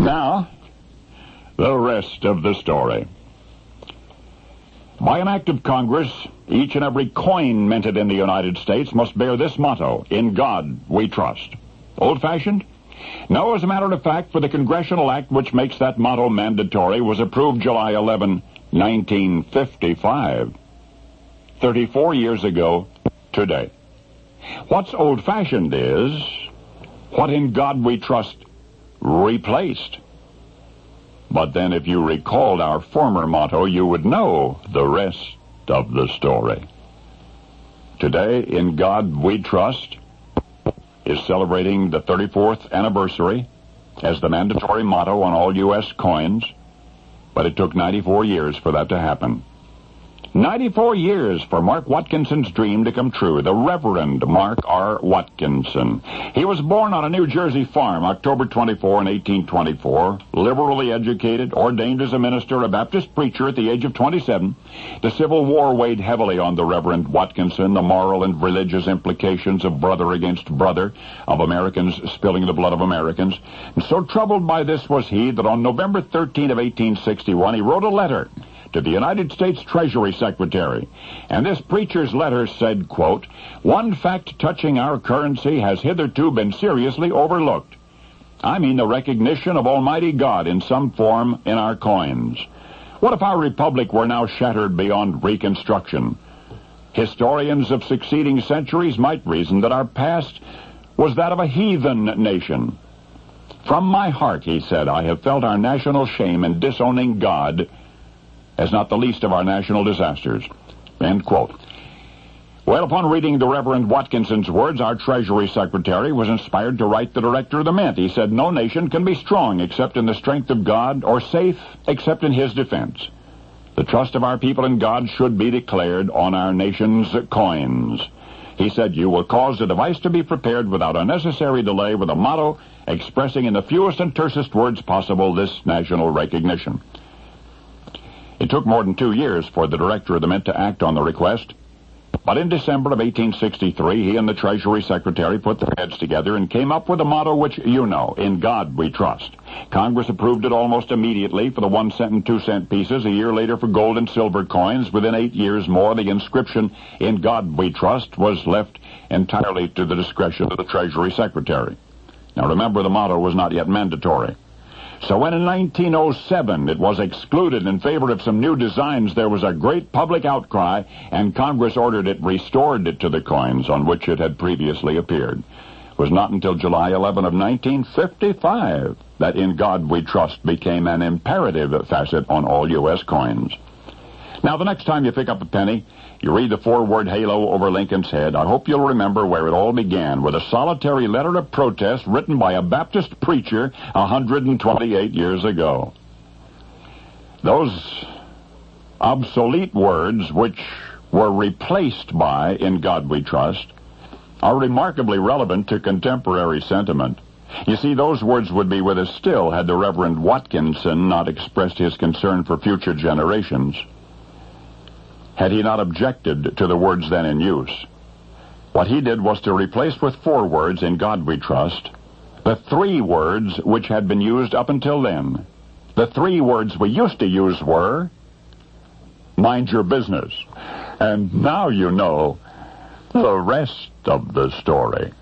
Now, the rest of the story. By an act of Congress, each and every coin minted in the United States must bear this motto: "In God we trust." Old-fashioned? No, as a matter of fact, for the congressional act which makes that motto mandatory was approved July 11, 1955. 34 years ago today. What's old-fashioned is what "In God we trust" replaced. But then if you recalled our former motto, you would know the rest of the story. Today, "In God we trust" is celebrating the 34th anniversary as the mandatory motto on all U.S. coins, but it took 94 years for that to happen. 94 years for Mark Watkinson's dream to come true, the Reverend Mark R. Watkinson. He was born on a New Jersey farm October 24 in 1824, liberally educated, ordained as a minister, a Baptist preacher at the age of 27. The Civil War weighed heavily on the Reverend Watkinson, the moral and religious implications of brother against brother, of Americans spilling the blood of Americans. And so troubled by this was he that on November 13 of 1861 he wrote a letter to the United States Treasury Secretary. And this preacher's letter said, quote, "One fact touching our currency has hitherto been seriously overlooked. I mean the recognition of Almighty God in some form in our coins. What if our republic were now shattered beyond reconstruction? Historians of succeeding centuries might reason that our past was that of a heathen nation. From my heart," he said, "I have felt our national shame in disowning God as not the least of our national disasters." End quote. Well, upon reading the Reverend Watkinson's words, our Treasury Secretary was inspired to write the Director of the Mint. He said, "No nation can be strong except in the strength of God, or safe except in His defense. The trust of our people in God should be declared on our nation's coins." He said, "You will cause the device to be prepared without unnecessary delay with a motto expressing in the fewest and tersest words possible this national recognition." It took more than 2 years for the Director of the Mint to act on the request. But in December of 1863, he and the Treasury Secretary put their heads together and came up with a motto which you know: "In God we trust." Congress approved it almost immediately for the 1-cent and 2-cent pieces, a year later for gold and silver coins. Within 8 years more, the inscription "In God we trust" was left entirely to the discretion of the Treasury Secretary. Now remember, the motto was not yet mandatory. So when in 1907 it was excluded in favor of some new designs, there was a great public outcry, and Congress ordered it restored to the coins on which it had previously appeared. It was not until July 11 of 1955 that "In God we trust" became an imperative facet on all U.S. coins. Now, the next time you pick up a penny, you read the 4-word halo over Lincoln's head, I hope you'll remember where it all began, with a solitary letter of protest written by a Baptist preacher 128 years ago. Those obsolete words, which were replaced by "In God we trust," are remarkably relevant to contemporary sentiment. You see, those words would be with us still had the Reverend Watkinson not expressed his concern for future generations. Had he not objected to the words then in use. What he did was to replace with 4 words, "In God we trust," the 3 words which had been used up until then. The 3 words we used to use were, "Mind your business." And now you know the rest of the story.